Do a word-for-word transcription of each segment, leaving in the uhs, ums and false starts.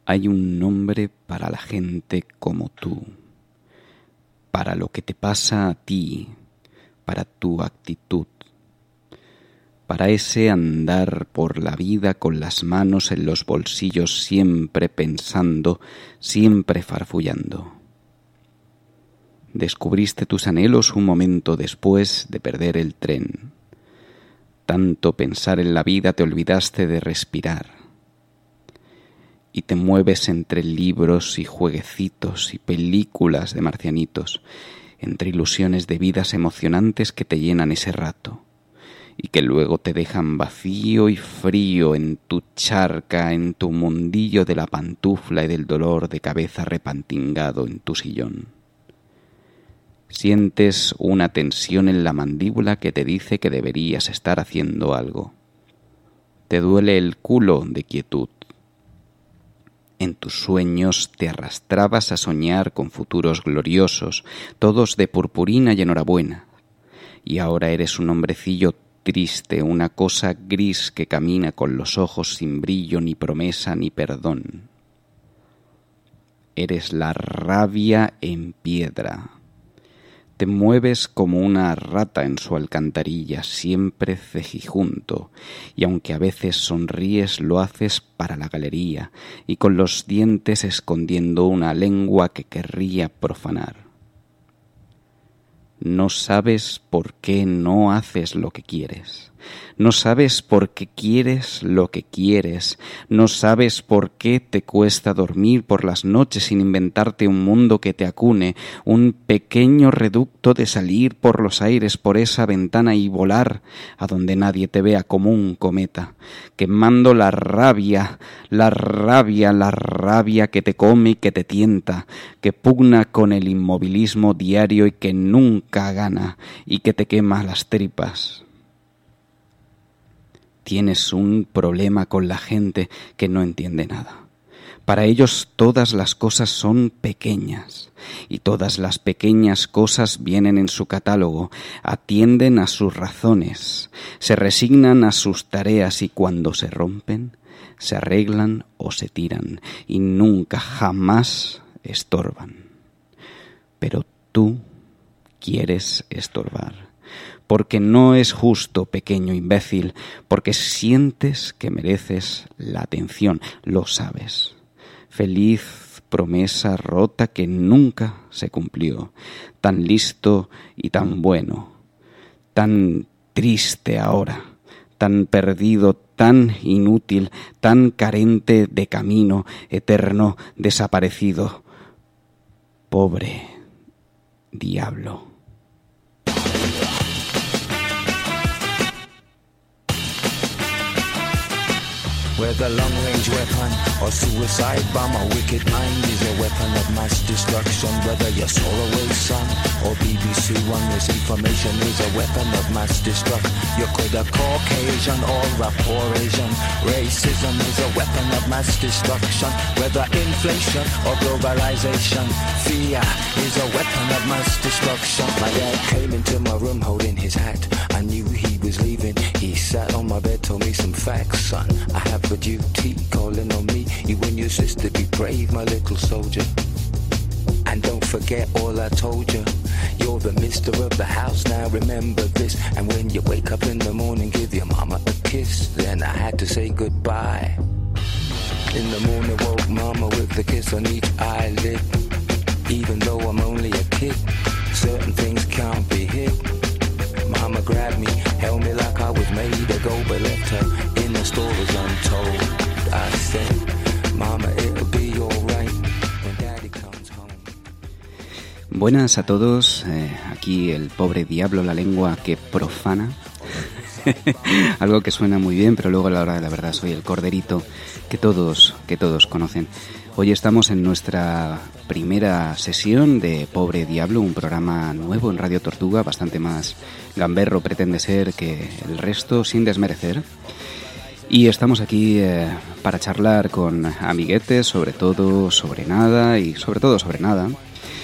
Hay un nombre para la gente como tú, para lo que te pasa a ti, para tu actitud, para ese andar por la vida con las manos en los bolsillos, siempre pensando, siempre farfullando. Descubriste tus anhelos un momento después de perder el tren. Tanto pensar en la vida te olvidaste de respirar. Y te mueves entre libros y jueguecitos y películas de marcianitos, entre ilusiones de vidas emocionantes que te llenan ese rato y que luego te dejan vacío y frío en tu charca, en tu mundillo de la pantufla y del dolor de cabeza repantingado en tu sillón. Sientes una tensión en la mandíbula que te dice que deberías estar haciendo algo. Te duele el culo de quietud. En tus sueños te arrastrabas a soñar con futuros gloriosos, todos de purpurina y enhorabuena. Y ahora eres un hombrecillo triste, una cosa gris que camina con los ojos sin brillo, ni promesa, ni perdón. Eres la rabia en piedra. Te mueves como una rata en su alcantarilla, siempre cejijunto, y aunque a veces sonríes, lo haces para la galería, y con los dientes escondiendo una lengua que querría profanar. No sabes por qué no haces lo que quieres. No sabes por qué quieres lo que quieres. No sabes por qué te cuesta dormir por las noches sin inventarte un mundo que te acune, un pequeño reducto de salir por los aires por esa ventana y volar a donde nadie te vea como un cometa, quemando la rabia, la rabia, la rabia que te come y que te tienta, que pugna con el inmovilismo diario y que nunca gana y que te quema las tripas. Tienes un problema con la gente que no entiende nada. Para ellos todas las cosas son pequeñas y todas las pequeñas cosas vienen en su catálogo, atienden a sus razones, se resignan a sus tareas y cuando se rompen, se arreglan o se tiran y nunca jamás estorban. Pero tú quieres estorbar. Porque no es justo, pequeño imbécil, porque sientes que mereces la atención, lo sabes. Feliz promesa rota que nunca se cumplió, tan listo y tan bueno, tan triste ahora, tan perdido, tan inútil, tan carente de camino, eterno, desaparecido. Pobre diablo. Whether long-range weapon or suicide bomb, a wicked mind is a weapon of mass destruction. Whether you're Solarway Sun or B B C One, misinformation is a weapon of mass destruction. You could a Caucasian or a poor Asian. Racism is a weapon of mass destruction. Whether inflation or globalization, fear is a weapon of mass destruction. My dad came into my room holding his hat. I knew he was leaving. He sat on my bed, told me some facts, son. I have a duty calling on me. You and your sister, be brave, my little soldier. And don't forget all I told you. You're the mister of the house, now remember this. And when you wake up in the morning, give your mama a kiss. Then I had to say goodbye. In the morning, woke mama with a kiss on each eyelid. Even though I'm only a kid, certain things can't be hid. Mama grabbed me, held me like I was made to go, but left her in the stories untold. I said, Mama, it'll be alright when Daddy comes home. Buenas a todos, eh, aquí el pobre diablo, la lengua que profana. Algo que suena muy bien, pero luego a la hora de la verdad soy el corderito que todos, que todos conocen. Hoy estamos en nuestra primera sesión de Pobre Diablo, un programa nuevo en Radio Tortuga, bastante más gamberro pretende ser que el resto, sin desmerecer. Y estamos aquí eh, para charlar con amiguetes, sobre todo sobre nada y sobre todo sobre nada.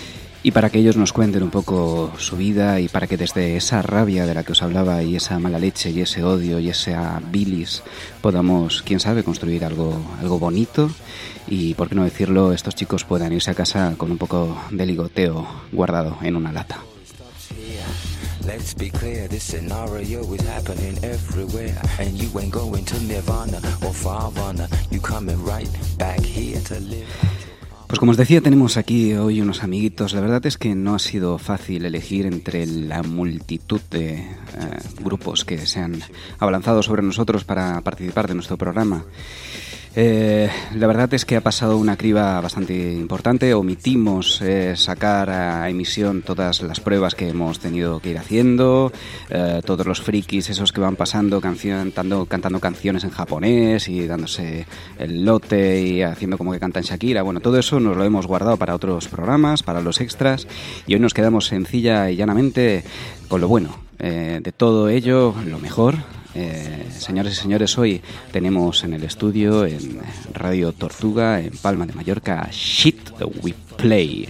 y para que ellos nos cuenten un poco su vida y para que desde esa rabia de la que os hablaba y esa mala leche y ese odio y esa bilis podamos, quién sabe, construir algo, algo bonito y, por qué no decirlo, estos chicos puedan irse a casa con un poco de ligoteo guardado en una lata. Let's be clear, this scenario is happening everywhere, and you ain't going to Nirvana or Farvana, you coming right back here to live. Pues como os decía, tenemos aquí hoy unos amiguitos. La verdad es que no ha sido fácil elegir entre la multitud de eh, grupos que se han abalanzado sobre nosotros para participar de nuestro programa. Eh, la verdad es que ha pasado una criba bastante importante. Omitimos eh, sacar a emisión todas las pruebas que hemos tenido que ir haciendo, eh, todos los frikis esos que van pasando canción, cantando, cantando canciones en japonés y dándose el lote y haciendo como que cantan Shakira. Bueno, todo eso nos lo hemos guardado para otros programas, para los extras, y hoy nos quedamos sencilla y llanamente con lo bueno. Eh, de todo ello, lo mejor. Eh, señores y señores, hoy tenemos en el estudio, en Radio Tortuga, en Palma de Mallorca, Shit We Play.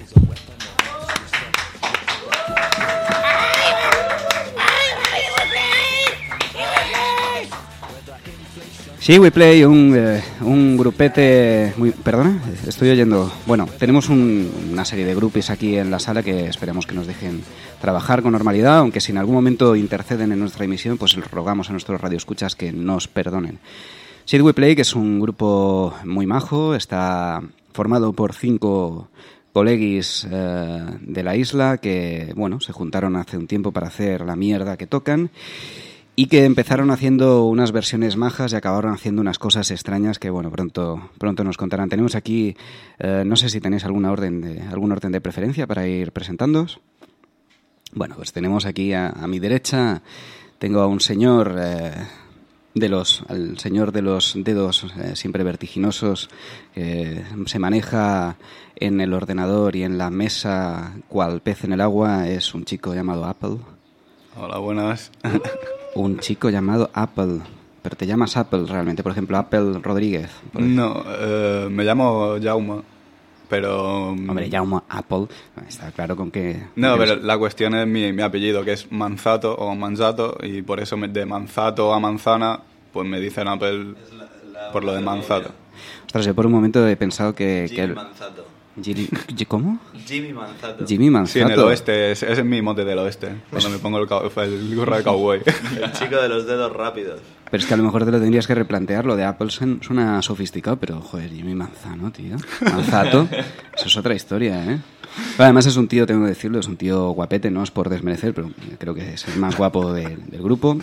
Sí, We Play, un, eh, un grupete muy... ¿Perdona? Estoy oyendo... Bueno, tenemos un, una serie de grupis aquí en la sala que esperemos que nos dejen trabajar con normalidad, aunque si en algún momento interceden en nuestra emisión, pues les rogamos a nuestros radioescuchas que nos perdonen. Sí, We Play, que es un grupo muy majo, está formado por cinco coleguis eh, de la isla que, bueno, se juntaron hace un tiempo para hacer la mierda que tocan, y que empezaron haciendo unas versiones majas y acabaron haciendo unas cosas extrañas que, bueno, pronto pronto nos contarán. Tenemos aquí, eh, no sé si tenéis alguna orden de, algún orden de preferencia para ir presentándoos. Bueno, pues tenemos aquí a, a mi derecha, tengo a un señor eh, de los, al señor de los dedos eh, siempre vertiginosos, que se maneja en el ordenador y en la mesa cual pez en el agua. Es un chico llamado Apple. Hola, buenas. Un chico llamado Apple. Pero te llamas Apple realmente, por ejemplo, Apple Rodríguez. No, eh, me llamo Jaume, pero... Hombre, Jaume Apple, está claro con que... No, pero la cuestión es mi, mi apellido, que es Manzato o Manzato, y por eso me, de Manzato a Manzana, pues me dicen Apple la, la por lo de Manzato. Ostras, yo por un momento he pensado que... Jimmy que el... Manzato. Giri... ¿Cómo? Jimmy Manzato. Jimmy Manzato. Sí, en el oeste, ese es mi mote del oeste, cuando me pongo el, el gorro de cowboy. El chico de los dedos rápidos. Pero es que a lo mejor te lo tendrías que replantear. Lo de Apple suena sofisticado, pero joder, Jimmy Manzano, tío. Manzato, eso es otra historia, ¿eh? Además es un tío, tengo que decirlo, es un tío guapete, no es por desmerecer, pero creo que es el más guapo de, del grupo.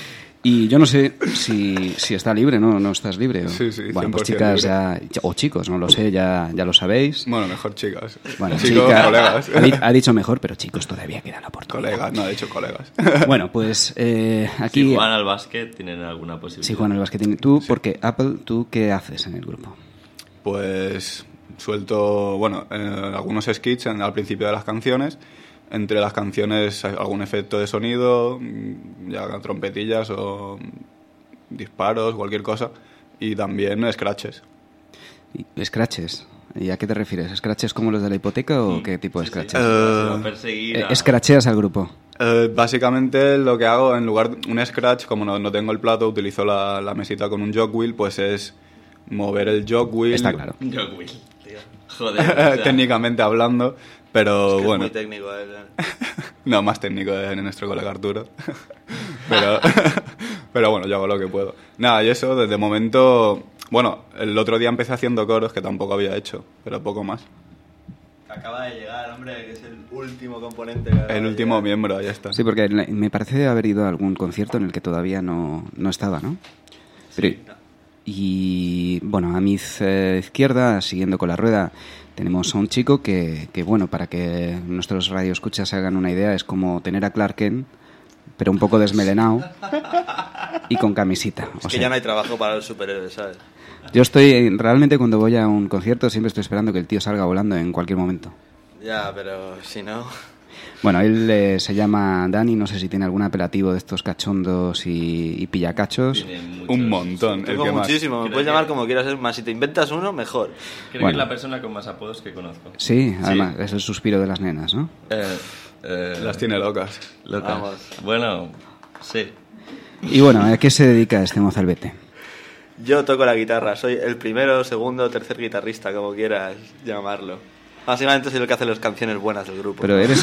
Y yo no sé si, si está libre, ¿no? ¿No estás libre? O... Sí, sí, bueno, pues chicas ya... O chicos, no lo sé, ya, ya lo sabéis. Bueno, mejor chicas. Bueno, chicos, chica, colegas. Ha, di- ha dicho mejor, pero chicos, todavía queda la oportunidad. Colegas, no, ha dicho colegas. Bueno, pues eh, aquí... Si juegan al básquet, tienen alguna posibilidad. Si juegan al básquet. Tú, Sí. porque Apple, ¿tú qué haces en el grupo? Pues suelto, bueno, eh, algunos skits en, al principio de las canciones. Entre las canciones algún efecto de sonido, ya trompetillas o disparos, cualquier cosa. Y también scratches. ¿Y ¿Scratches? ¿Y a qué te refieres? ¿Scratches como los de la hipoteca o qué tipo de Sí, sí. scratches? Eh, Se va a perseguir Eh, a- ¿Scratcheas al grupo? Eh, básicamente lo que hago, en lugar de un scratch, como no, no tengo el plato, utilizo la, la mesita con un jog wheel, pues es mover el jog wheel. Está claro. Yo, Will, tío. Joder. o sea, Técnicamente hablando, pero Es que bueno. es muy técnico él. ¿eh? No, más técnico de nuestro colega Arturo. pero, pero bueno, yo hago lo que puedo. Nada, y eso, desde momento... Bueno, el otro día empecé haciendo coros, que tampoco había hecho, pero poco más. Acaba de llegar, hombre, que es el último componente. Que acaba El de último llegar. miembro, ahí está. Sí, porque le- me parece haber ido a algún concierto en el que todavía no, no estaba, ¿no? Pero- y bueno, a mi eh, izquierda, siguiendo con la rueda, tenemos a un chico que, que bueno, para que nuestros radioescuchas se hagan una idea, es como tener a Clark Kent, pero un poco desmelenado y con camisita. Es O que sea, ya no hay trabajo para los superhéroes, ¿sabes? yo estoy, realmente cuando voy a un concierto siempre estoy esperando que el tío salga volando en cualquier momento. Ya, pero si no... Bueno, él eh, se llama Dani, no sé si tiene algún apelativo de estos cachondos y, y pillacachos. Un montón, el Tengo que más. muchísimo, me Creo puedes que- llamar como quieras, es más, si te inventas uno, mejor. Creo Bueno. que es la persona con más apodos que conozco. Sí, además, es el suspiro de las nenas, ¿no? Eh, eh, Las tiene locas. locas. Vamos. Bueno, sí. Y bueno, ¿a qué se dedica este mozalbete? Yo toco la guitarra, soy el primero, segundo, tercer guitarrista, como quieras llamarlo. Básicamente soy el que hace las canciones buenas del grupo. Pero eres...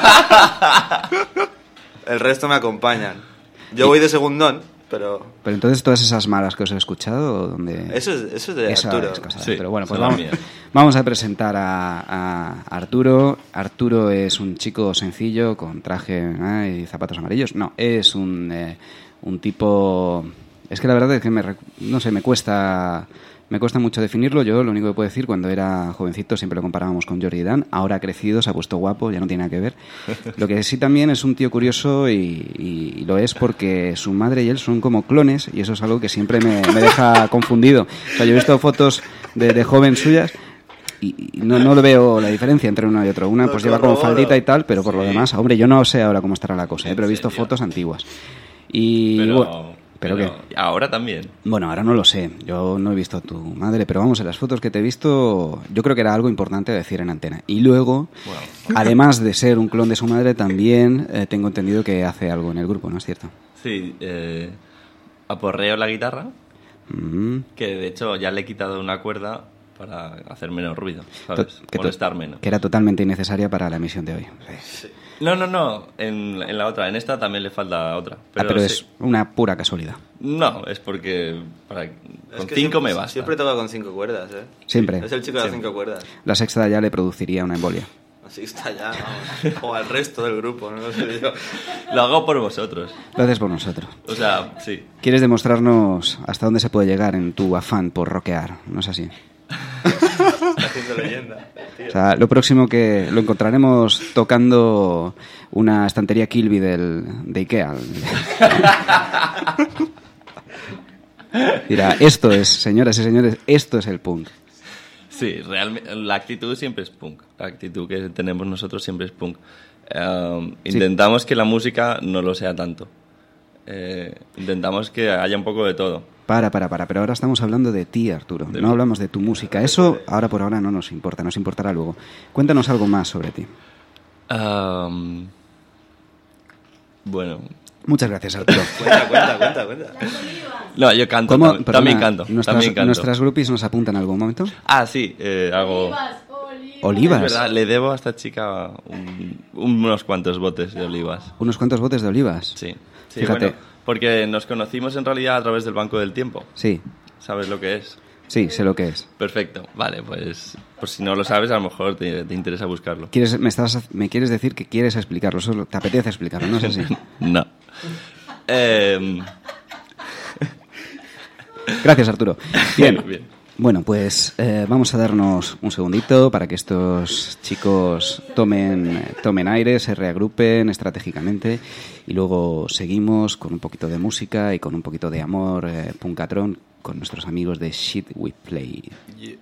El resto me acompañan. Yo voy de segundón, pero... Pero entonces todas esas malas que os he escuchado, ¿dónde...? Eso es, eso es de Esa Arturo. es cosa de Sí, Arturo. Bueno, pues son las vamos, mías. vamos a presentar a, a Arturo. Arturo es un chico sencillo con traje ¿eh? y zapatos amarillos. No, es un, eh, un tipo... Es que la verdad es que me, rec- no sé, me cuesta... Me cuesta mucho definirlo. Yo lo único que puedo decir, cuando era jovencito siempre lo comparábamos con Jordi Dan. Ahora ha crecido, se ha puesto guapo, ya no tiene nada que ver. Lo que sí también es un tío curioso y, y- y lo es porque su madre y él son como clones y eso es algo que siempre me, me deja confundido. O sea, yo he visto fotos de, de joven suyas y, y no, no le veo la diferencia entre uno y otro. Una pues Lo lleva como corroboro. faldita y tal, pero por lo Sí. demás, hombre, yo no sé ahora cómo estará la cosa, ¿eh? Pero he visto serio? fotos antiguas. Y Pero, bueno, ¿pero qué? ahora también. Bueno, ahora no lo sé. Yo no he visto a tu madre, pero vamos, en las fotos que te he visto, yo creo que era algo importante decir en antena. Y luego, Bueno. además de ser un clon de su madre, también eh, tengo entendido que hace algo en el grupo, ¿no es cierto? Sí, eh, aporreo la guitarra, Mm. que de hecho ya le he quitado una cuerda para hacer menos ruido, ¿sabes? To- que to- Molestar menos. Que era totalmente innecesaria para la emisión de hoy. No, no, no, en, en la otra, en esta también le falta otra. Pero, ah, pero sí. es una pura casualidad. No, es porque para, Es con que cinco siempre- me basta. Siempre toca con cinco cuerdas, ¿eh? Siempre. Es el chico de las Siempre. cinco cuerdas. La sexta ya le produciría una embolia. Así está ya, vamos. O al resto del grupo, no lo sé yo. Lo hago por vosotros. Lo haces por nosotros. O sea, sí. ¿Quieres demostrarnos hasta dónde se puede llegar en tu afán por rockear? ¿No es así? Está haciendo leyenda, tío. O sea, lo próximo que lo encontraremos tocando una estantería Kilby del, de Ikea. Dirá, esto es, señoras y señores, esto es el punk. Sí, realmente la actitud siempre es punk. La actitud que tenemos nosotros siempre es punk. Um, intentamos que la música no lo sea tanto. Eh, intentamos que haya un poco de todo. Para, para, para, pero ahora estamos hablando de ti, Arturo. De No mí. hablamos de tu música. Eso ahora por ahora no nos importa, nos importará luego. Cuéntanos algo más sobre ti. Um, bueno, Muchas gracias, Arturo. Cuenta, cuenta, cuenta, cuenta. no, yo canto, ¿Cómo? tam- Perdona, también canto, Nuestras, también canto. nuestras groupies nos apuntan en algún momento. Ah, sí, eh, hago... Olivas. Es verdad, le debo a esta chica un- unos cuantos botes de olivas. Unos cuantos botes de olivas. Sí, sí, Fíjate. bueno, porque nos conocimos en realidad a través del Banco del Tiempo. Sí, ¿Sabes lo que es? sí, sé lo que es. Perfecto, vale, pues, pues si no lo sabes, a lo mejor te, te interesa buscarlo. ¿Quieres, me, estás, me quieres decir que quieres explicarlo, solo te apetece explicarlo, ¿no es así? No. Em, Gracias, Arturo. Bien, Bien. bueno, pues eh, vamos a darnos un segundito para que estos chicos tomen, tomen aire, se reagrupen estratégicamente y luego seguimos con un poquito de música y con un poquito de amor eh, punkatrón con nuestros amigos de Shit We Play. Yeah.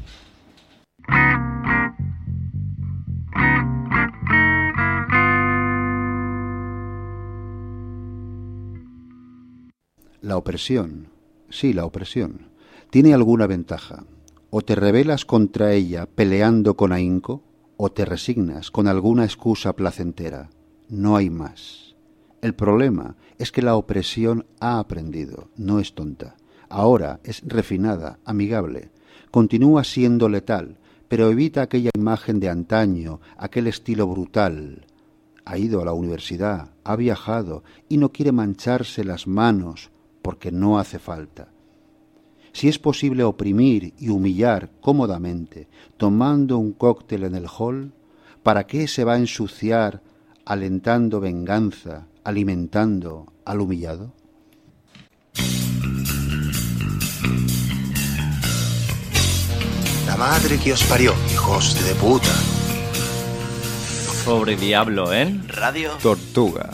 La opresión, sí, la opresión, tiene alguna ventaja. O te rebelas contra ella peleando con ahínco, o te resignas con alguna excusa placentera. No hay más. El problema es que la opresión ha aprendido, no es tonta. Ahora es refinada, amigable. Continúa siendo letal, pero evita aquella imagen de antaño, aquel estilo brutal. Ha ido a la universidad, ha viajado y no quiere mancharse las manos porque no hace falta. Si es posible oprimir y humillar cómodamente, tomando un cóctel en el hall, ¿para qué se va a ensuciar alentando venganza, alimentando al humillado? La madre que os parió, hijos de puta. Pobre diablo, ¿eh? Radio. Tortuga.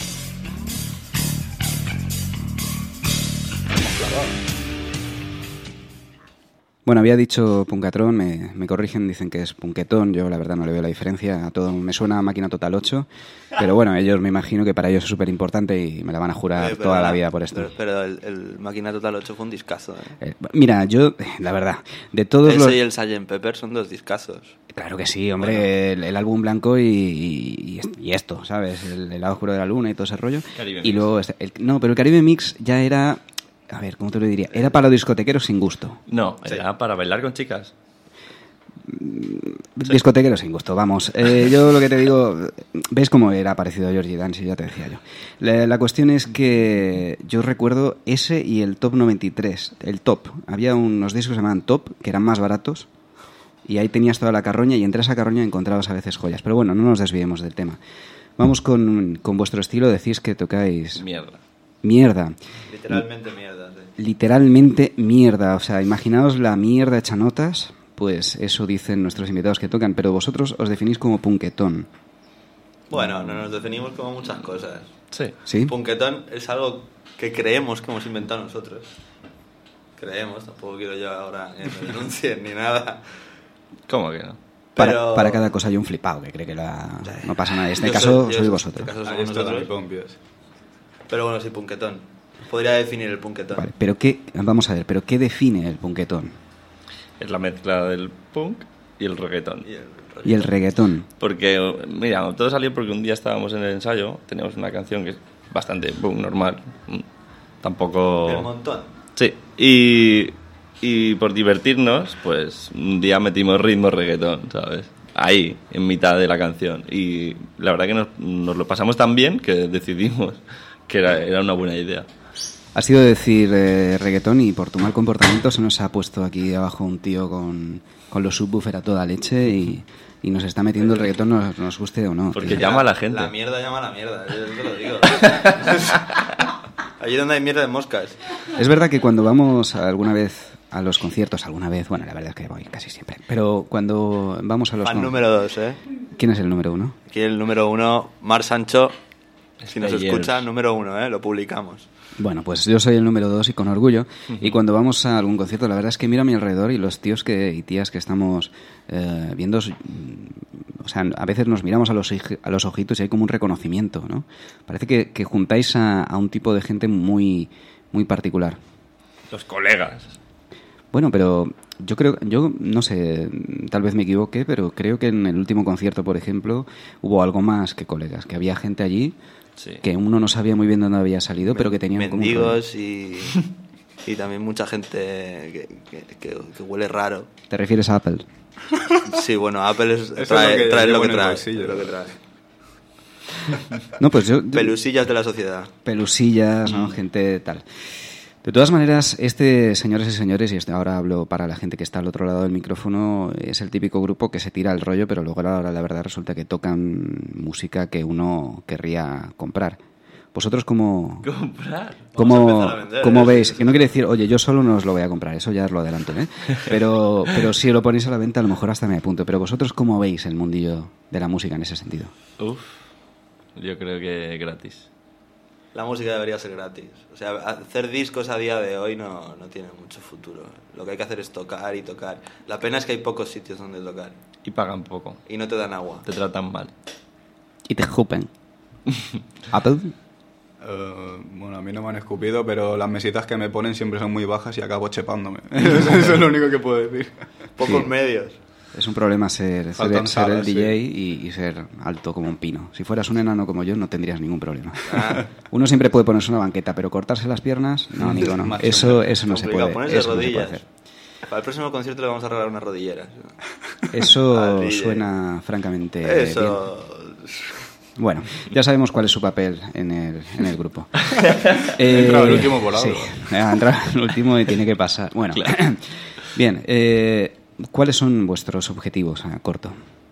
Bueno, había dicho Punkatrón, me, me corrigen, dicen que es Punketón, yo la verdad no le veo la diferencia, a todo me suena a Máquina Total ocho, pero bueno, ellos me imagino que para ellos es súper importante y me la van a jurar Eh, pero toda la la- vida por esto. Pero, pero el, el Máquina Total ocho fue un discazo, ¿eh? Eh, mira, yo, la verdad, de todos Ese los... y el sergeant Pepper son dos discazos. Claro que sí, hombre, el, el álbum blanco y, y, y esto, ¿sabes? El, el lado oscuro de la luna y todo ese rollo. Caribe y Mix. luego, este- el- no, pero el Caribe Mix ya era, a ver, ¿cómo te lo diría? Era para los discotequeros sin gusto. No, era para bailar con chicas. Discotequeros sin gusto, vamos. Eh, yo lo que te digo, ¿ves cómo era parecido a Georgie Dance? Ya te decía yo. La, la cuestión es que yo recuerdo ese y el Top noventa y tres, el Top. Había unos discos que se llamaban Top, que eran más baratos, y ahí tenías toda la carroña, y entre esa carroña encontrabas a veces joyas. Pero bueno, no nos desviemos del tema. Vamos con, con vuestro estilo, decís que tocáis Mierda. mierda. Literalmente mierda, sí. Literalmente mierda. O sea, imaginaos la mierda hecha notas, pues eso dicen nuestros invitados que tocan, pero vosotros os definís como punketón. Bueno, no nos definimos como muchas cosas. Sí. ¿Sí? Punketón es algo que creemos que hemos inventado nosotros. Creemos, tampoco quiero yo ahora que me denuncien ni nada. ¿Cómo que no? Para, Pero- para cada cosa hay un flipado que cree que la- no pasa nada. En este Yo caso soy- yo sois soy- vosotros. En este caso Ahí somos está Dani nosotros. Pompios. Pero bueno, sí, punketón. Podría definir el punketón. Vale, pero qué, vamos a ver, pero ¿qué define el punketón Es la mezcla del punk y el reggaetón. Y el, y el reggaetón? Porque, mira, todo salió porque un día estábamos en el ensayo, teníamos una canción que es bastante punk, normal. mm, Tampoco... el montón. Sí, y, y por divertirnos, pues un día metimos ritmo reggaetón, ¿sabes? Ahí, en mitad de la canción. Y la verdad que nos, nos lo pasamos tan bien que decidimos que era, era una buena idea. Ha sido decir eh, reggaetón y por tu mal comportamiento se nos ha puesto aquí abajo un tío con, con los subwoofer a toda leche y, y nos está metiendo el reggaetón, nos, nos guste o no. Porque tío. llama a la gente. La mierda llama a la mierda, yo te lo digo. Allí donde hay mierda de moscas. Es verdad que cuando vamos alguna vez a los conciertos, alguna vez, bueno, la verdad es que voy casi siempre, pero cuando vamos a los... Fan con- número dos, ¿eh? ¿Quién es el número uno? Aquí el número uno, Mar Sancho. Si nos Players. escucha, número uno, ¿eh? Lo publicamos. Bueno, pues yo soy el número dos y con orgullo. Y cuando vamos a algún concierto, la verdad es que miro a mi alrededor y los tíos que, y tías que estamos eh, viendo, mm, o sea, a veces nos miramos a los, oj- a los ojitos y hay como un reconocimiento, ¿no? Parece que, que juntáis a, a un tipo de gente muy, muy particular. Los colegas. Bueno, pero yo creo, yo no sé, tal vez me equivoque, pero creo que en el último concierto, por ejemplo, hubo algo más que colegas, que había gente allí Sí. que uno no sabía muy bien dónde había salido, pero que tenían como un rollo. Mendigos y, y también mucha gente que, que, que- que huele raro. ¿Te refieres a Apple? Sí, bueno, Apple es, es trae, lo que trae lo llevo que en el trae. bolsillo, es lo que ¿no? trae. No, pues yo... yo- Pelusillas de la sociedad. pelusillas, ¿no? Gente tal. De todas maneras, este, señores y señores, y este, ahora hablo para la gente que está al otro lado del micrófono, es el típico grupo que se tira el rollo, pero luego a la hora de la verdad resulta que tocan música que uno querría comprar. ¿Vosotros cómo, Comprar. cómo, Vamos a empezar a vender, cómo ¿eh? veis? Que no quiere decir, oye, yo solo no os lo voy a comprar, eso ya os lo adelanto, ¿eh? Pero, pero si lo ponéis a la venta, a lo mejor hasta me apunto. Pero vosotros, ¿cómo veis el mundillo de la música en ese sentido? Uf, yo creo que gratis. La música debería ser gratis. O sea, hacer discos a día de hoy no, no tiene mucho futuro. Lo que hay que hacer es tocar y tocar. La pena es que hay pocos sitios donde tocar. Y pagan poco. Y no te dan agua. Te tratan mal. Y te escupen. ¿Apple? Eh, bueno, a mí no me han escupido, pero las mesitas que me ponen siempre son muy bajas y acabo chepándome. Eso es lo único que puedo decir. Pocos Sí. medios. Es un problema ser, ser, Faltan ser el salas, D J sí. y, y ser alto como un pino. Si fueras un enano como yo, no tendrías ningún problema. Ah. Uno siempre puede ponerse una banqueta, pero cortarse las piernas, no, amigo, no. Más Eso, eso no se Complicado. puede, Ponerse eso no se puede rodillas. hacer. Para el próximo concierto le vamos a regalar unas rodilleras. Eso Al D J. suena francamente bien. Eso. Bueno, ya sabemos cuál es su papel en el, en el grupo. Ha entrado el último por algo. Sí, ha entrado el último y tiene que pasar. Bueno, bien, eh, ¿cuáles son vuestros objetivos a corto?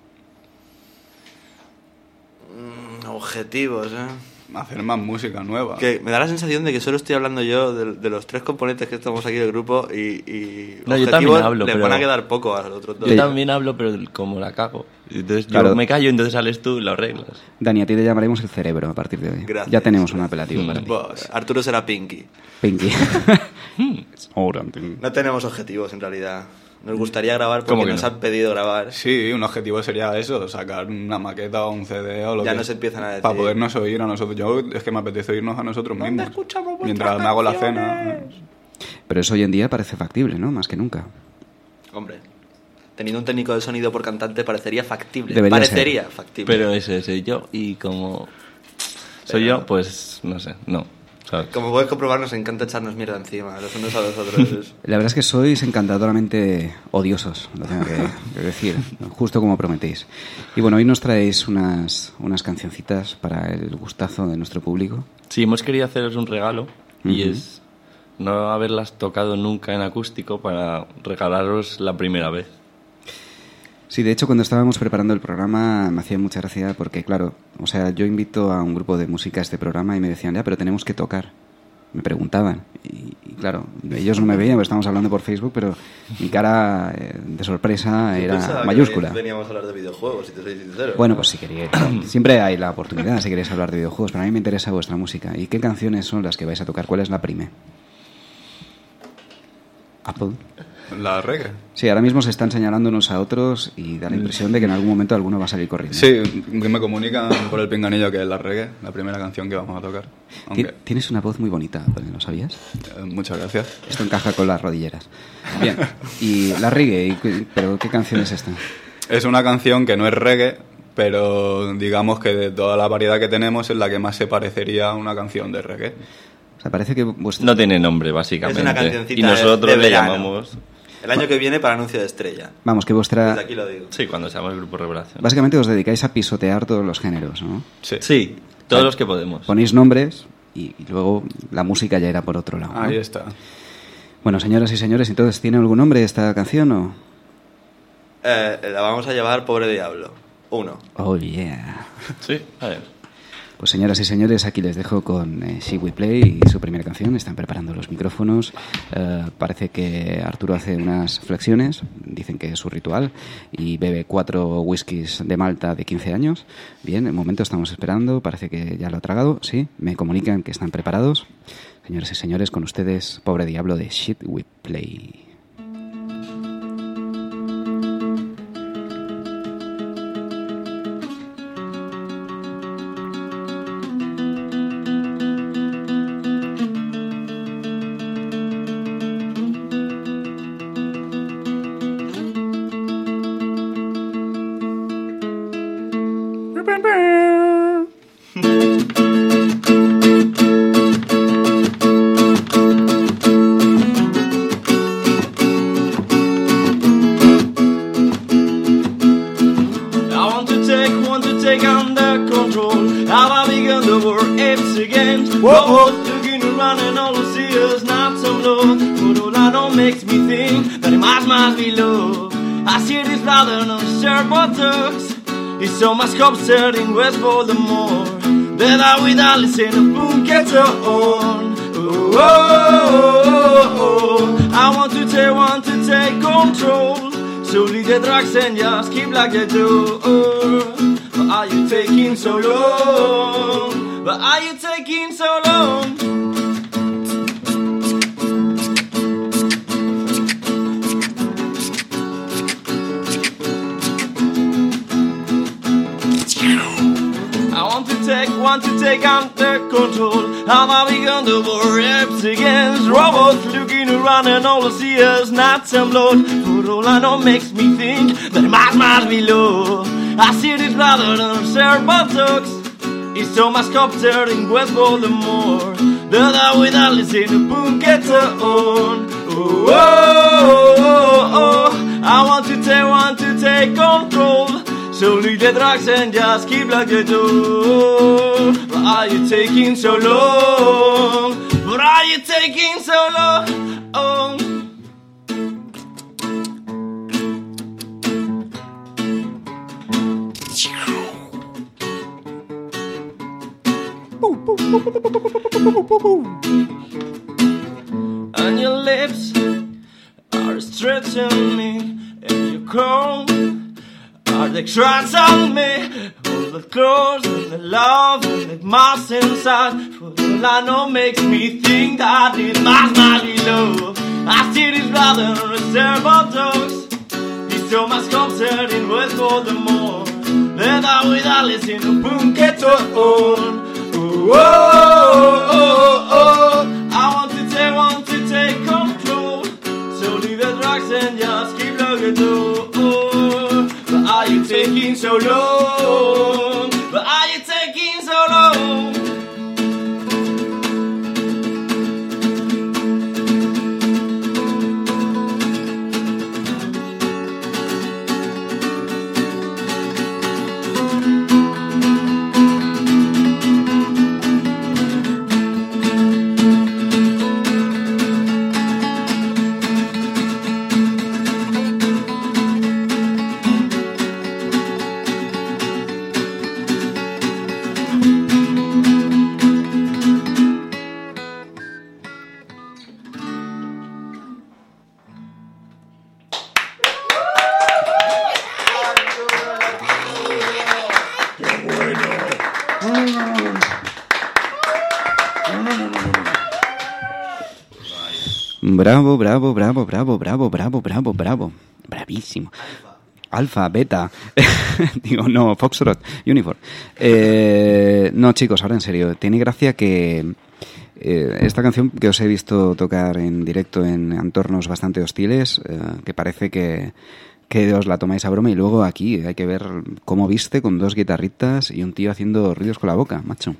Mm, objetivos, ¿eh? Hacer más música nueva. Que me da la sensación de que solo estoy hablando yo de, de los tres componentes que estamos aquí del grupo y, y No, yo objetivos también hablo, le pero- van a quedar poco a los otros dos. Yo también hablo, pero como la cago. Entonces Claro. yo me callo, entonces sales tú y lo arreglas. Dani, a ti te llamaremos el cerebro a partir de hoy. Gracias. Ya tenemos un apelativo para ti. Boss. Arturo será Pinky. Pinky. No tenemos objetivos en realidad. Nos gustaría grabar ¿Cómo porque que nos no? han pedido grabar. Sí, un objetivo sería eso, sacar una maqueta o un C D o lo Ya que... nos empiezan a decir. Para podernos oír a nosotros. Yo es que me apetece oírnos a nosotros ¿Dónde mismos. escuchamos vuestras Mientras me hago la cena. canciones? Pero eso hoy en día parece factible, ¿no? Más que nunca. Hombre, teniendo un técnico de sonido por cantante parecería factible. Debería parecería factible. Pero ese soy yo y como soy Pero- yo, pues no sé, no. ¿sabes? Como puedes comprobar, nos encanta echarnos mierda encima los unos a los otros. La verdad es que sois encantadoramente odiosos, lo tengo que, que decir, justo como prometéis. Y bueno, hoy nos traéis unas, unas cancioncitas para el gustazo de nuestro público. Sí, hemos querido haceros un regalo y Ujú. es no haberlas tocado nunca en acústico para regalaros la primera vez. Sí, de hecho, cuando estábamos preparando el programa me hacía mucha gracia porque, claro, o sea, yo invito a un grupo de música a este programa y me decían, ya, pero tenemos que tocar. Me preguntaban. Y, y claro, ellos no me veían, porque estábamos hablando por Facebook, pero mi cara eh, de sorpresa Yo pensaba era que mayúscula. Veníamos a hablar de videojuegos, si te soy sincero. Bueno, pues si queréis, siempre hay la oportunidad si queréis hablar de videojuegos, pero a mí me interesa vuestra música. ¿Y qué canciones son las que vais a tocar? ¿Cuál es la prime? Apple. La reggae. Sí, ahora mismo se están señalando unos a otros y da la impresión de que en algún momento alguno va a salir corriendo. Sí, que me comunican por el pinganillo que es la reggae, la primera canción que vamos a tocar. Ti- Aunque, Tienes una voz muy bonita, Apple, ¿lo sabías? eh, muchas gracias. Esto encaja con las rodilleras. Bien, y la reggae, ¿y qué- ¿pero qué canción es esta? Es una canción que no es reggae, pero digamos que de toda la variedad que tenemos es la que más se parecería a una canción de reggae. O sea, parece que vuestro... No tiene nombre, básicamente. Es una cancioncita y nosotros de le verano. llamamos... El año que viene para anuncio de estrella. Vamos, que Desde vuestra... aquí lo digo. Sí, cuando seamos el grupo Revelación. Básicamente os dedicáis a pisotear todos los géneros, ¿no? Sí. Sí, todos los que podemos. Ponéis nombres y, y luego la música ya era por otro lado, ¿no? Ahí está. Bueno, señoras y señores, entonces, ¿tiene algún nombre esta canción o...? Eh, la vamos a llevar Pobre Diablo. Uno. Oh, yeah. Sí, a ver. Pues señoras y señores, aquí les dejo con eh, She We Play y su primera canción. Están preparando los micrófonos. Eh, parece que Arturo hace unas flexiones, dicen que es su ritual, y bebe cuatro whiskies de Malta de quince años. Bien, el momento estamos esperando, parece que ya lo ha tragado. Sí, me comunican que están preparados. Señoras y señores, con ustedes, Pobre Diablo de She We Play. I want to take, want to take under control. Have I begun the war apes again? Whoa, looking around and all I see is not some love. But all I know makes me think that it must, must be love. I see this brother no shirt but tux. He saw my sculpture in West Baltimore. Then I with Alice in a boom gets on. Oh, oh, oh, oh. I want to take, want to take control. So leave the drugs and just keep like they do. But are you taking so long? But are you taking so long? I want to take, want to take under control. Have I begun the war apes against robots? Looking around and all I see is not some blood. But all I know makes me think that it must, must be love. I see this brother and share buttocks. He saw my sculpture in West Baltimore. The other with Alice in the boom gets on. Oh, oh, oh, oh. I want to take, want to take control. So leave the drugs and just keep like they do. But are you taking so long? But are you taking so long? Oh. And your lips are stretching me, and your crown are the cracks on me. All the clothes and the love and the moss inside. For all I know makes me think that it must not be love. I see this brother reservoir dogs. He's so much concerned in West Baltimore. Le da cuidarle sin un punquetón. Oh, oh, oh, oh. I want to take, want to take control. So leave the drugs and just keep looking through. Oh, but are you taking so long? But are you taking so long? Bravo, bravo, bravo, bravo, bravo, bravo, bravo, bravo. Bravísimo. Alfa, beta. Digo, no, Foxtrot, Uniform. Eh, no, chicos, ahora en serio. Tiene gracia que eh, esta canción que os he visto tocar en directo en entornos bastante hostiles, eh, que parece que, que os la tomáis a broma, y luego aquí hay que ver cómo viste con dos guitarritas y un tío haciendo ruidos con la boca, macho.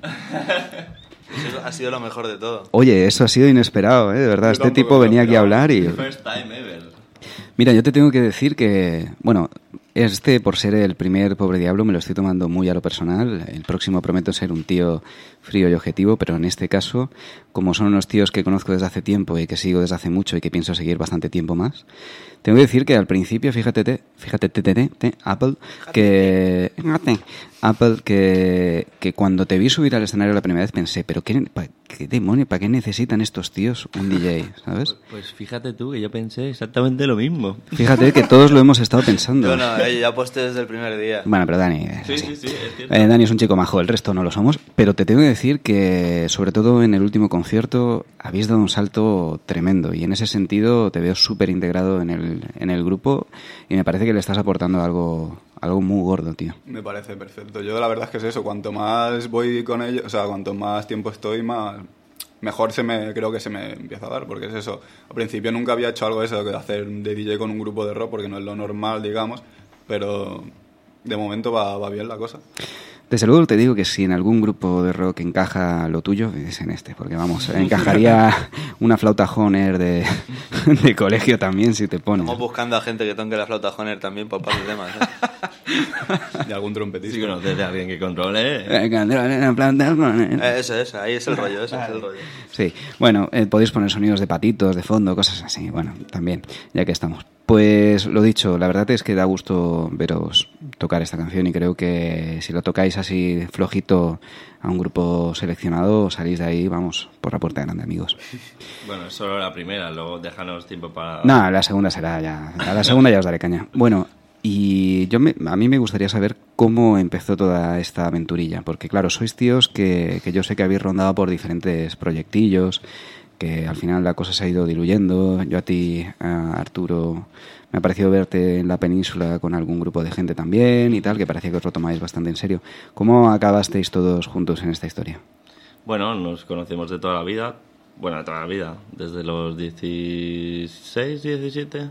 Eso ha sido lo mejor de todo. Oye, eso ha sido inesperado, ¿eh? De verdad. Este tipo venía aquí a hablar y... First time ever. Mira, yo te tengo que decir que, bueno, este, por ser el primer Pobre Diablo, me lo estoy tomando muy a lo personal. El próximo prometo ser un tío frío y objetivo, pero en este caso, como son unos tíos que conozco desde hace tiempo y que sigo desde hace mucho y que pienso seguir bastante tiempo más, tengo que decir que al principio, fíjate, fíjate, te, te, te, te, Apple, que, fíjate, Apple, que, que cuando te vi subir al escenario la primera vez pensé, pero qué, pa, qué demonio, ¿para qué necesitan estos tíos un D J, ¿sabes? Pues, pues fíjate tú que yo pensé exactamente lo mismo. Fíjate que todos lo hemos estado pensando. Yo no, eh, ya aposté desde el primer día. Bueno, pero Dani, sí, sí. sí, sí, es cierto. Eh, Dani es un chico majo, el resto no lo somos, pero te tengo que decir que, sobre todo en el último concierto, habéis dado un salto tremendo y en ese sentido te veo súper integrado en el, en el grupo y me parece que le estás aportando algo, algo muy gordo, tío. Me parece perfecto. Yo la verdad es que es eso, cuanto más voy con ellos, o sea, cuanto más tiempo estoy, más mejor se me creo que se me empieza a dar, porque es eso. Al principio nunca había hecho algo eso, de hacer de D J con un grupo de rock, porque no es lo normal, digamos, pero de momento va, va bien la cosa. Desde luego te digo que si en algún grupo de rock encaja lo tuyo, es en este, porque vamos, encajaría una flauta Hohner de, de colegio también si te pones. Estamos buscando a gente que toque la flauta Hohner también por par de temas, ¿eh? Y algún trompetista. Si conoces de alguien que controle. Eh, la flauta Hohner. Eh, eso, eso, ahí es el rollo, ese es el rollo. Sí, bueno, eh, podéis poner sonidos de patitos de fondo, cosas así, bueno, también, ya que estamos. Pues lo dicho, la verdad es que da gusto veros tocar esta canción y creo que si lo tocáis así flojito a un grupo seleccionado, salís de ahí, vamos, por la puerta grande, amigos. Bueno, es solo la primera, luego déjanos tiempo para... No, la segunda será ya, a la segunda ya os daré caña. Bueno, y yo me, a mí me gustaría saber cómo empezó toda esta aventurilla, porque claro, sois tíos que, que yo sé que habéis rondado por diferentes proyectillos, que al final la cosa se ha ido diluyendo. Yo a ti, a Arturo, me ha parecido verte en la península con algún grupo de gente también y tal, que parecía que os lo tomáis bastante en serio. ¿Cómo acabasteis todos juntos en esta historia? Bueno, nos conocemos de toda la vida, bueno, de toda la vida, desde los dieciséis, diecisiete,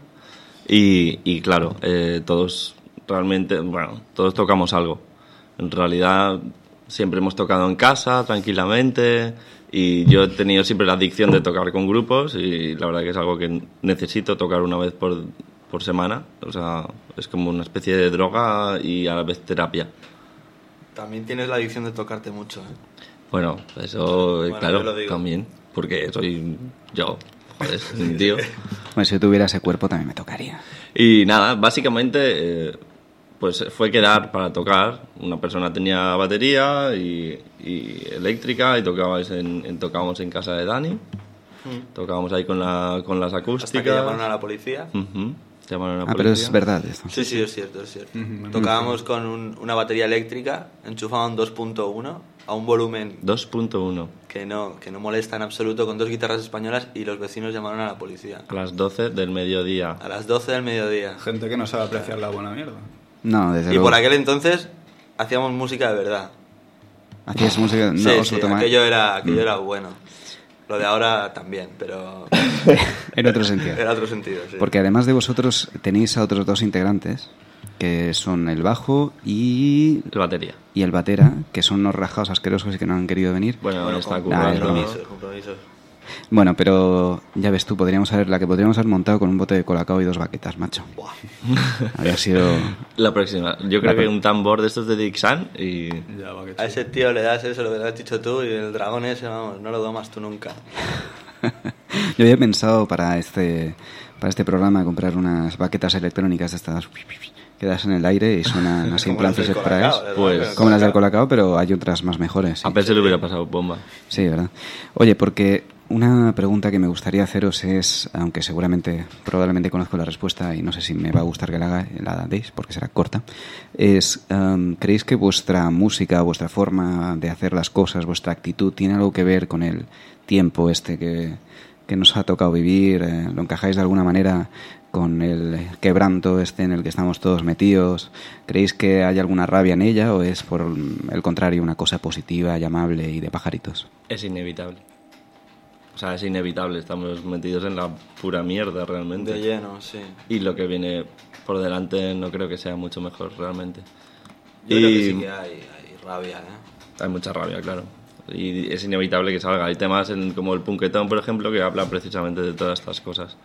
y, y claro, eh, todos realmente, bueno, todos tocamos algo. En realidad siempre hemos tocado en casa, tranquilamente, y yo he tenido siempre la adicción de tocar con grupos y la verdad que es algo que necesito tocar una vez por, por semana. O sea, es como una especie de droga y a la vez terapia. También tienes la adicción de tocarte mucho, ¿eh? Bueno, eso, bueno, claro, también, porque soy yo, joder, soy un tío. Bueno, si yo tuviera ese cuerpo también me tocaría. Y nada, básicamente... Eh, pues fue quedar para tocar. Una persona tenía batería y, y eléctrica y tocábamos en, en, tocábamos en casa de Dani. Mm. Tocábamos ahí con, la, con las acústicas. Hasta que llamaron a la policía. Uh-huh. Llamaron a la ah, policía. pero es verdad esto. Sí, sí, es cierto, es cierto. Uh-huh. Tocábamos con un, una batería eléctrica, enchufada en dos punto uno a un volumen dos punto uno. que no, que no molesta en absoluto, con dos guitarras españolas, y los vecinos llamaron a la policía. A las doce del mediodía. A las doce del mediodía. Gente que no sabe apreciar la buena mierda. No, desde Y luego. por aquel entonces hacíamos música de verdad. Hacías música... No, sí, os sí, lo tomáis- aquello, era, aquello era bueno. Lo de ahora también, pero... En otro sentido. Era otro sentido, sí. Porque además de vosotros tenéis a otros dos integrantes, que son el bajo y... La batería. y el batera, que son unos rajados asquerosos y que no han querido venir. Bueno, Bueno, está con- Nah, es currando. broma. compromisos, compromisos. Bueno, pero ya ves tú, podríamos haber, la que podríamos haber montado con un bote de colacao y dos baquetas, macho. Buah. Habría sido... La próxima. Yo creo La que pro- un tambor de estos de Dixon y... Ya, va, que A chulo. ese tío le das eso, lo que le has dicho tú, y el dragón ese, vamos, no lo domas tú nunca. Yo había pensado para este para este programa comprar unas baquetas electrónicas de estas que das en el aire y suenan así en Como plan las del Fisher Colacao, Price. ¿verdad? Pues, Pero Como las del Colacao. colacao, pero hay otras más mejores. Sí, A Pep se le hubiera pasado bomba. sí, ¿verdad? Oye, porque una pregunta que me gustaría haceros es, aunque seguramente, probablemente conozco la respuesta y no sé si me va a gustar que la, haga, la deis, porque será corta, es, um, ¿creéis que vuestra música, vuestra forma de hacer las cosas, vuestra actitud, tiene algo que ver con el tiempo este que, que nos ha tocado vivir? Eh, ¿Lo encajáis de alguna manera con el quebranto este en el que estamos todos metidos? ¿Creéis que hay alguna rabia en ella o es por el contrario una cosa positiva y amable y de pajaritos? Es inevitable. O sea, es inevitable. Estamos metidos en la pura mierda realmente. De lleno, sí. Y lo que viene por delante no creo que sea mucho mejor realmente. Yo y creo que sí que hay, hay rabia, ¿eh? hay mucha rabia, claro. Y es inevitable que salga. Hay temas en- como el punketón, por ejemplo, que habla precisamente de todas estas cosas.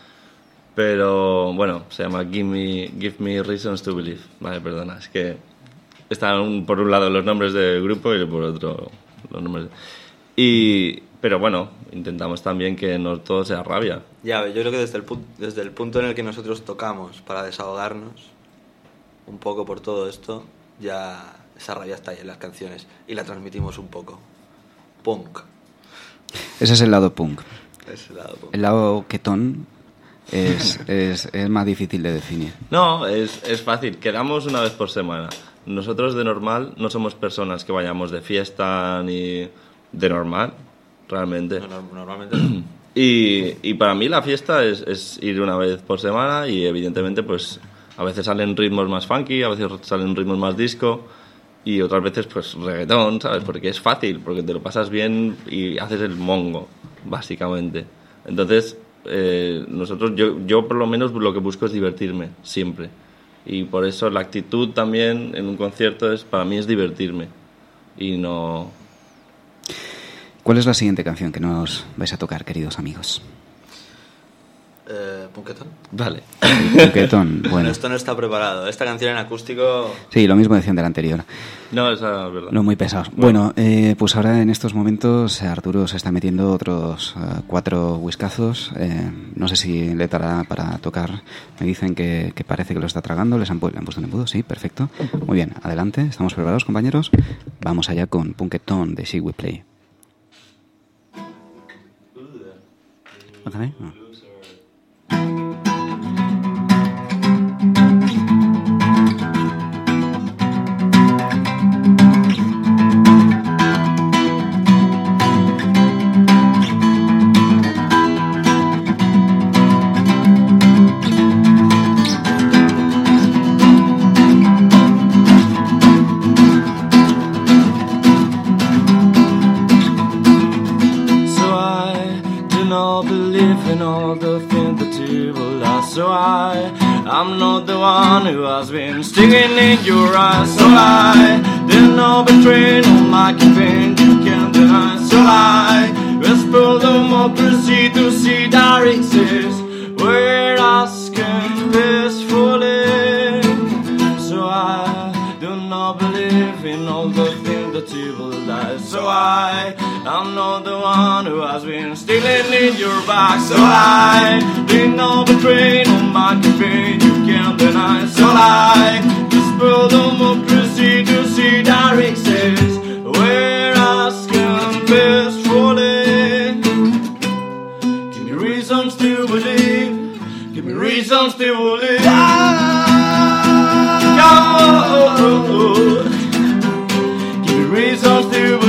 Pero bueno, se llama Give Me, Give Me Reasons to Believe. Vale, perdona, es que están por un lado los nombres del grupo y por otro los nombres. Y, pero bueno, intentamos también que no todo sea rabia. Ya, yo creo que desde el, pu- desde el punto en el que nosotros tocamos para desahogarnos un poco por todo esto, ya esa rabia está ahí en las canciones y la transmitimos un poco. Punk. Ese es el lado punk. Ese lado punk. El lado ketón es, es, es más difícil de definir. No, es, es fácil. Quedamos una vez por semana. Nosotros de normal no somos personas que vayamos de fiesta ni de normal, realmente. No, no, normalmente no. Y, y para mí la fiesta es, es ir una vez por semana y evidentemente pues a veces salen ritmos más funky, a veces salen ritmos más disco y otras veces pues reggaetón, ¿sabes? Porque es fácil, porque te lo pasas bien y haces el mongo, básicamente. Entonces, eh, nosotros, yo, yo por lo menos lo que busco es divertirme, siempre. Y por eso la actitud también en un concierto es, para mí es divertirme y no... ¿Cuál es la siguiente canción que nos vais a tocar, queridos amigos? Eh, ¿Punketón? Vale. Punketón, Bueno, bueno. esto no está preparado. Esta canción en acústico... Sí, lo mismo decían de la anterior. No, esa es verdad. No muy pesados. Bueno, eh, pues ahora en estos momentos Arturo se está metiendo otros uh, cuatro whiskazos. Eh, no sé si le dará para tocar. Me dicen que, que parece que lo está tragando. ¿Les han, pu- le han puesto un embudo? Sí, perfecto. Muy bien, adelante. ¿Estamos preparados, compañeros? Vamos allá con Punketón de She We Play. ¿Otra vez? No. So I do not believe in all the things that you will lie. So I, I'm not the one who has been sticking in your eyes. So I did not betray no my campaign you can't deny. So I whisper democracy to see that exists. We're asking peacefully. So I do not believe in all the things that you will lie. So I, I'm not the one who has been stealing in your back. So I did not betray no my campaign you can't deny. So I whisper democracy to see that exists. We're asking peacefully. Give me reasons to believe. Give me reasons to believe. Ah, oh, oh, oh, oh. Give me reasons to believe.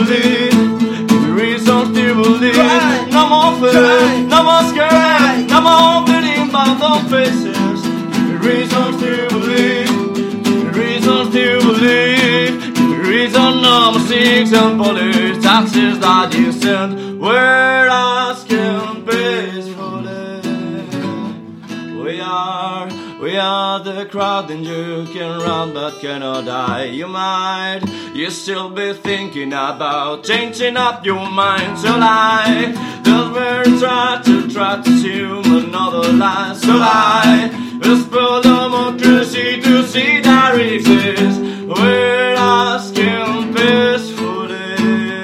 faces. Give me reasons to believe. Give me reasons to believe. Give me reason number six and police taxes that you sent. We're asking peacefully. We are, we are the crowd and you can run but cannot die. You might, you still be thinking about changing up your mind. So lie, just where try to try to assume another lie. So lie, whisper democracy to see that exists. We're asking peacefully.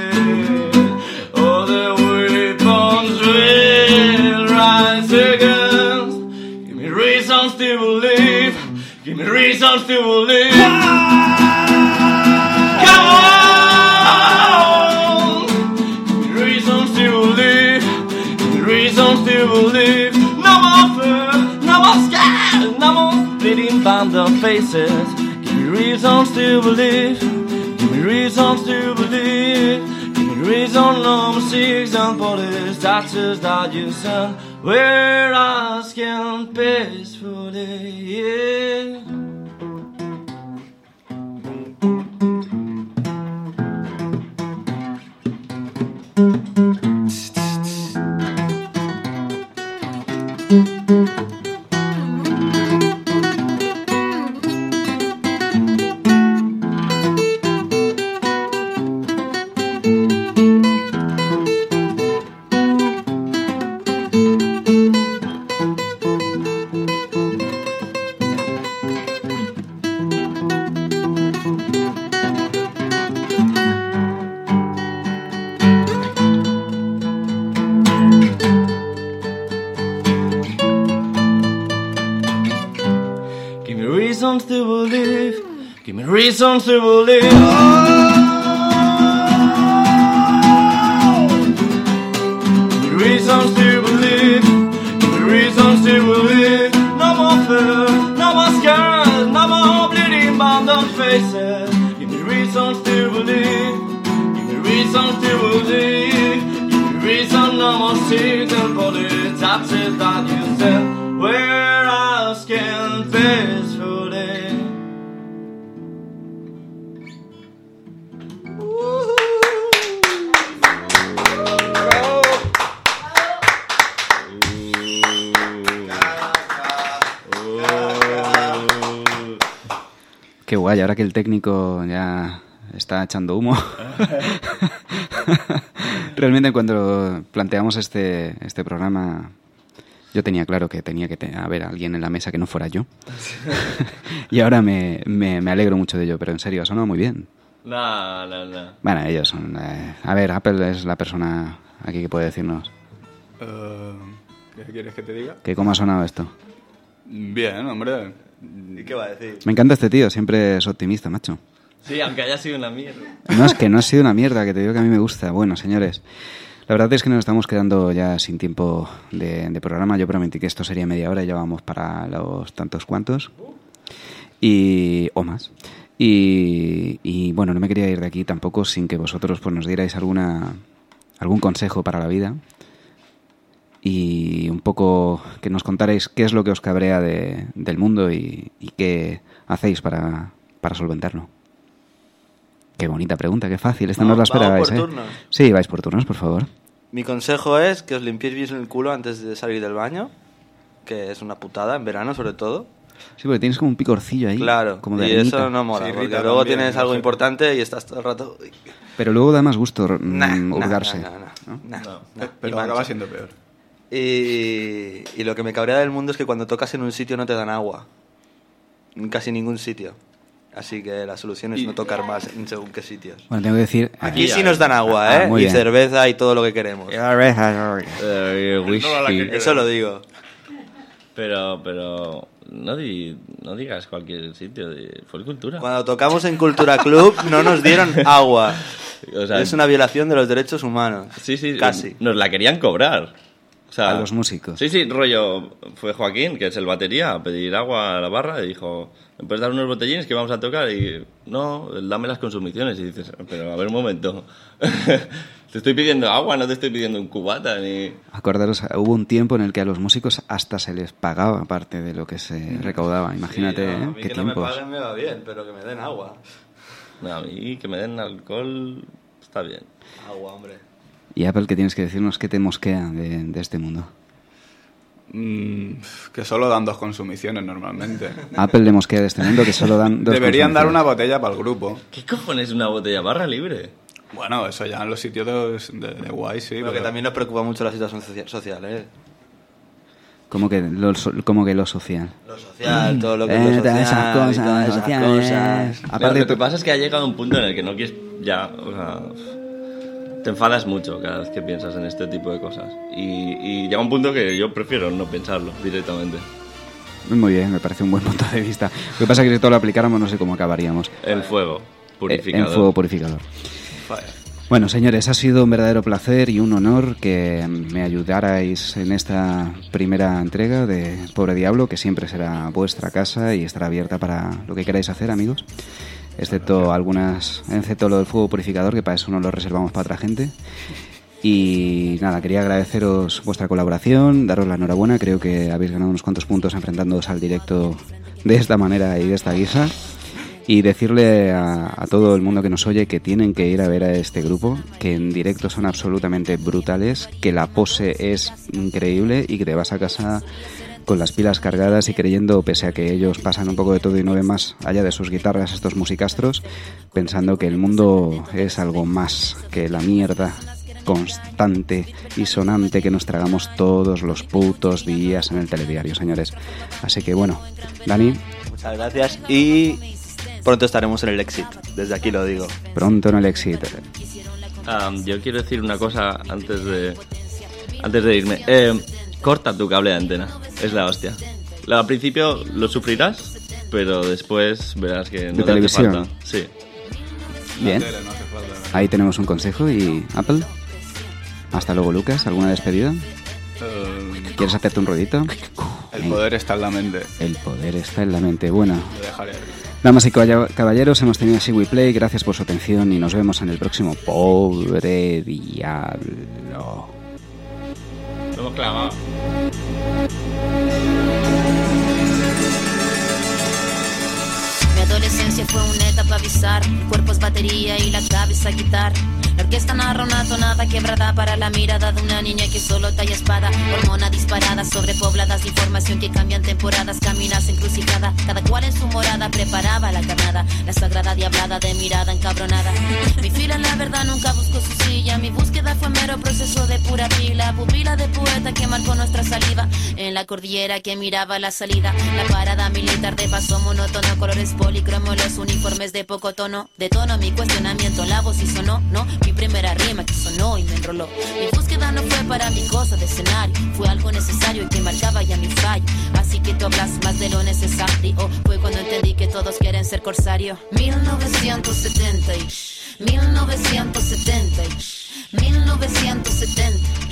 All the weapons will rise against. Give me reasons to believe. Give me reasons to believe. Come on! Give me reasons to believe. Give me reasons to believe. No more fear, no more scared, no more bleeding abandoned faces. Give me reasons to believe. Give me reasons to believe. Give me reason number six and police taxes that you send. We're asking peacefully, yeah. Reasons to believe. Give me reasons to believe. Oh! Give me reasons to believe. Give me reasons to believe. No more fear, no more scars, no more bleeding abandoned faces. Give me reasons to believe. Give me reasons to believe. Give me reason, no more seeds and police taxes that you send. We're asking peacefully. Qué guay, ahora que el técnico ya está echando humo. Realmente cuando planteamos este, este programa, yo tenía claro que tenía que te- haber alguien en la mesa que no fuera yo. Y ahora me, me, me alegro mucho de ello, pero en serio, ha sonado muy bien. No, no, no. Bueno, ellos son... eh, a ver, Apple es la persona aquí que puede decirnos Eh, ¿Qué quieres que te diga? que cómo ha sonado esto. Bien, hombre. ¿Y qué va a decir? Me encanta este tío, siempre es optimista, macho. Sí, aunque haya sido una mierda. No, es que no ha sido una mierda, que te digo que a mí me gusta. Bueno, señores, la verdad es que nos estamos quedando ya sin tiempo de, de programa. Yo prometí que esto sería media hora y ya vamos para los tantos cuantos. Y, o más. Y, y bueno, no me quería ir de aquí tampoco sin que vosotros pues, nos dierais alguna, algún consejo para la vida. Y un poco que nos contarais qué es lo que os cabrea de, del mundo y, y qué hacéis para, para solventarlo. Qué bonita pregunta, qué fácil. Esta no, No, os la esperabais, vamos por ¿eh? turnos. Sí, vais por turnos, por favor. Mi consejo es que os limpiéis bien el culo antes de salir del baño, que es una putada, en verano sobre todo. Sí, porque tienes como un picorcillo ahí. Claro, como de y arenita. eso no mola, Sí, porque irrita luego también, tienes no algo sé. importante y estás todo el rato... uy, Pero luego da más gusto mm, nah, nah, hurgarse. nah, nah, nah, nah, No. nah, Pero y acaba mancha. siendo peor. Y, y lo que me cabrea del mundo es que cuando tocas en un sitio no te dan agua. En casi ningún sitio. Así que la solución es Y- no tocar más en según qué sitios. Bueno, tengo que decir... Aquí sí hay. nos dan agua, Ah, ¿eh? muy Y bien. cerveza y todo lo que queremos. Eh, whisky. Eso lo digo. Pero, pero no, di- no digas cualquier sitio, di- fue cultura. Cuando tocamos en Cultura Club no nos dieron agua. O sea, Es una violación de los derechos humanos. sí, sí, Casi. nos la querían cobrar. O sea, A los músicos. Sí, sí, rollo, fue Joaquín, que es el batería, a pedir agua a la barra y dijo, ¿me puedes dar unos botellines que vamos a tocar? Y no, dame las consumiciones. Y dices, pero a ver un momento. Te estoy pidiendo agua, no te estoy pidiendo un cubata ni... Acordaros, hubo un tiempo en el que a los músicos hasta se les pagaba parte de lo que se recaudaba. Imagínate, sí, no, ¿eh? a mí Qué que tiempos. no me paguen me va bien, pero que me den agua. No, a mí que me den alcohol está bien. Agua, hombre. Y Apple, ¿qué tienes que decirnos? ¿Qué te mosquea de, de este mundo? Mm, que solo dan dos consumiciones normalmente. Apple le mosquea de este mundo que solo dan dos Deberían dar una consumiciones. botella para el grupo. ¿Qué cojones es una botella barra libre? Bueno, eso ya en los sitios de, de, de guay, sí. Pero pero- que también nos preocupa mucho la situación socia- social, ¿eh? ¿Cómo que lo, so- cómo que lo social? Lo social, todo lo que Eh, es lo todas social, esas cosas, y todas esas sociales. cosas. Pero Aparte, lo que tú- pasa es que ha llegado un punto en el que no quieres ya, o sea, te enfadas mucho cada vez que piensas en este tipo de cosas. Y, y llega un punto que yo prefiero no pensarlo directamente. Muy bien, me parece un buen punto de vista. Lo que pasa es que si todo lo aplicáramos no sé cómo acabaríamos. El fuego Eh, purificador. En fuego purificador. Vaya. Bueno, señores, ha sido un verdadero placer y un honor que me ayudarais en esta primera entrega de Pobre Diablo, que siempre será vuestra casa y estará abierta para lo que queráis hacer, amigos. Excepto algunas, excepto lo del fuego purificador, que para eso no lo reservamos para otra gente. Y nada, quería agradeceros vuestra colaboración, daros la enhorabuena. Creo que habéis ganado unos cuantos puntos enfrentándoos al directo de esta manera y de esta guisa. Y decirle a, a todo el mundo que nos oye que tienen que ir a ver a este grupo, que en directo son absolutamente brutales, que la pose es increíble y que te vas a casa con las pilas cargadas y creyendo, pese a que ellos pasan un poco de todo y no ven más allá de sus guitarras, estos musicastros, pensando que el mundo es algo más que la mierda constante y sonante que nos tragamos todos los putos días en el telediario, señores. Así que bueno, Dani, Muchas gracias y pronto estaremos en el Exit. Desde aquí lo digo. pronto en el éxito. Um, yo quiero decir una cosa antes de antes de irme. Eh, corta tu cable de antena, es la hostia. La- Al principio lo sufrirás, pero después verás que no te hace televisión? falta. Sí. Bien, La tele no hace falta, ¿no? ahí tenemos un consejo. Y Apple, hasta luego, Lucas, ¿alguna despedida? Eh, ¿Quieres hacerte un ruidito? el poder está en la mente. El poder está en la mente. Bueno, Lo dejaré. damas y caball- caballeros, hemos tenido así We Play. Gracias por su atención y nos vemos en el próximo Pobre Diablo. Lo hemos clavado. Mi adolescencia fue una etapa bizarra, el cuerpo es batería y la cabeza guitarra. La orquesta narra una tonada quebrada para la mirada de una niña que solo talla espada. Hormona disparada, sobrepobladas de información que cambian temporadas, caminas encrucijada. Cada cual en su morada preparaba la carnada, la sagrada diablada de mirada encabronada. Mi fila en la verdad nunca buscó su silla, mi búsqueda fue mero proceso de pura pila. Pupila de poeta que marcó nuestra saliva en la cordillera que miraba la salida. La parada militar de paso monótono, colores policromos, los uniformes de poco tono. De tono mi cuestionamiento, la voz y sonó, no. Mi primera rima que sonó y me enroló. Mi búsqueda no fue para mi cosa de escenario, fue algo necesario y que marcaba ya mi fallo. Así que tú hablas más de lo necesario. Fue cuando entendí que todos quieren ser corsario. mil novecientos setenta y mil novecientos setenta y mil novecientos setenta